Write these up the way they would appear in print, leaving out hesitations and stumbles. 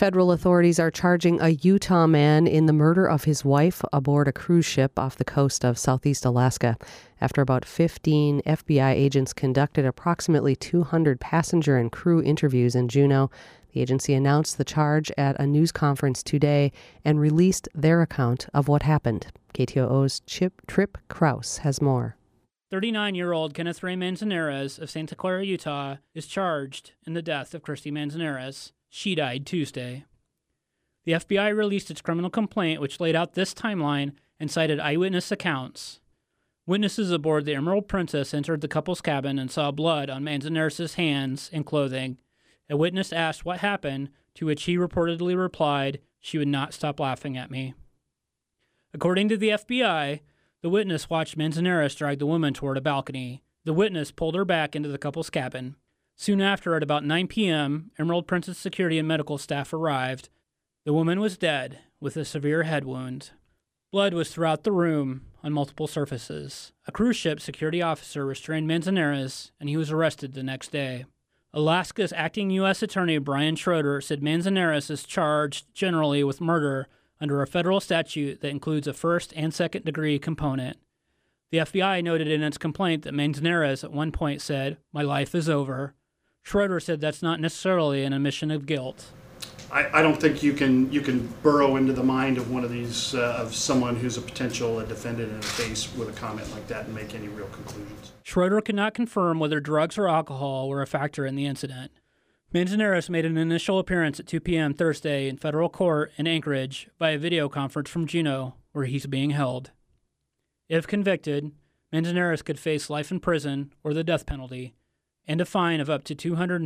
Federal authorities are charging a Utah man in the murder of his wife aboard a cruise ship off the coast of southeast Alaska. After about 15 FBI agents conducted approximately 200 passenger and crew interviews in Juneau, the agency announced the charge at a news conference today and released their account of what happened. KTOO's Trip Krause has more. 39-year-old Kenneth Ray Manzanares of Santa Clara, Utah, is charged in the death of Christy Manzanares. She died Tuesday. The FBI released its criminal complaint, which laid out this timeline and cited eyewitness accounts. Witnesses aboard the Emerald Princess entered the couple's cabin and saw blood on Manzanares' hands and clothing. A witness asked what happened, to which he reportedly replied, "She would not stop laughing at me." According to the FBI, the witness watched Manzanares drag the woman toward a balcony. The witness pulled her back into the couple's cabin. Soon after, at about 9 p.m., Emerald Princess security and medical staff arrived. The woman was dead, with a severe head wound. Blood was throughout the room on multiple surfaces. A cruise ship security officer restrained Manzanares, and he was arrested the next day. Alaska's acting U.S. Attorney Brian Schroeder said Manzanares is charged generally with murder under a federal statute that includes a first and second degree component. The FBI noted in its complaint that Manzanares at one point said, "My life is over." Schroeder said that's not necessarily an admission of guilt. I don't think you can burrow into the mind of one of these of someone who's a potential defendant in a case with a comment like that and make any real conclusions. Schroeder could not confirm whether drugs or alcohol were a factor in the incident. Manzanares made an initial appearance at 2 p.m. Thursday in federal court in Anchorage via video conference from Juneau, where he's being held. If convicted, Manzanares could face life in prison or the death penalty, and a fine of up to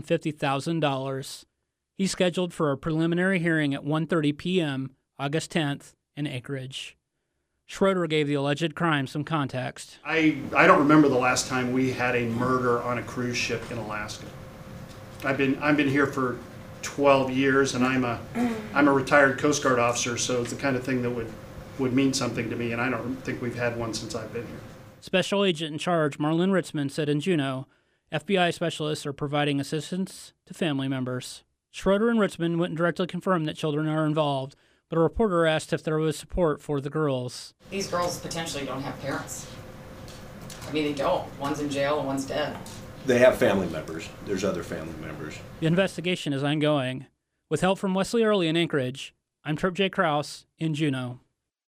$250,000. He's scheduled for a preliminary hearing at 1:30 p.m., August 10th, in Anchorage. Schroeder gave the alleged crime some context. I don't remember the last time we had a murder on a cruise ship in Alaska. I've been here for 12 years, and I'm a retired Coast Guard officer, so it's the kind of thing that would mean something to me, and I don't think we've had one since I've been here. Special Agent in Charge Marlon Ritzman said in Juneau, FBI specialists are providing assistance to family members. Schroeder and Ritzman wouldn't directly confirm that children are involved, but a reporter asked if there was support for the girls. These girls potentially don't have parents. I mean, they don't. One's in jail and one's dead. They have family members. There's other family members. The investigation is ongoing. With help from Wesley Early in Anchorage, I'm Trip J. Krause in Juneau.